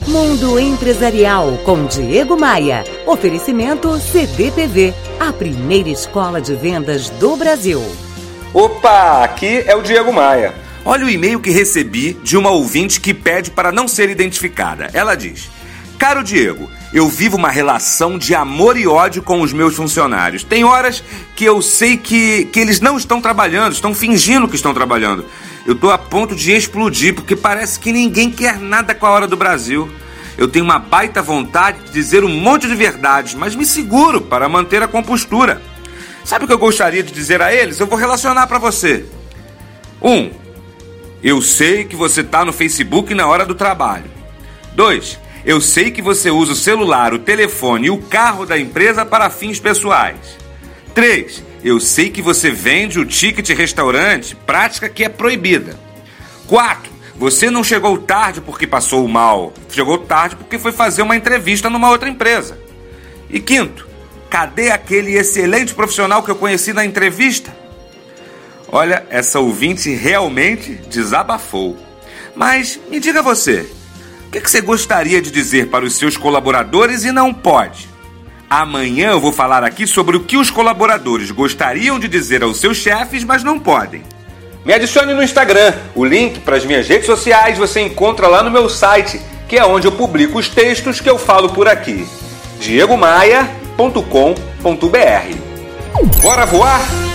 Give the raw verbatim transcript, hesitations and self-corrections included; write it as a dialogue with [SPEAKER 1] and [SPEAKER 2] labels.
[SPEAKER 1] Mundo Empresarial com Diego Maia. Oferecimento C D P V, a primeira escola de vendas do Brasil.
[SPEAKER 2] Opa, aqui é o Diego Maia. Olha o e-mail que recebi de uma ouvinte que pede para não ser identificada. Ela diz: Caro Diego, eu vivo uma relação de amor e ódio com os meus funcionários. Tem horas que eu sei que, que eles não estão trabalhando, estão fingindo que estão trabalhando. Eu estou a ponto de explodir, porque parece que ninguém quer nada com a Hora do Brasil. Eu tenho uma baita vontade de dizer um monte de verdades, mas me seguro para manter a compostura. Sabe o que eu gostaria de dizer a eles? Eu vou relacionar para você. Um, eu sei que você está no Facebook na hora do trabalho. Dois, eu sei que você usa o celular, o telefone e o carro da empresa para fins pessoais. Três, eu sei que você vende o ticket restaurante, prática que é proibida. Quatro, você não chegou tarde porque passou mal, chegou tarde porque foi fazer uma entrevista numa outra empresa. E quinto, cadê aquele excelente profissional que eu conheci na entrevista? Olha, essa ouvinte realmente desabafou. Mas me diga você, o que você gostaria de dizer para os seus colaboradores e não pode? Amanhã eu vou falar aqui sobre o que os colaboradores gostariam de dizer aos seus chefes, mas não podem. Me adicione no Instagram. O link para as minhas redes sociais você encontra lá no meu site, que é onde eu publico os textos que eu falo por aqui. diego maia ponto com ponto b r. Bora voar?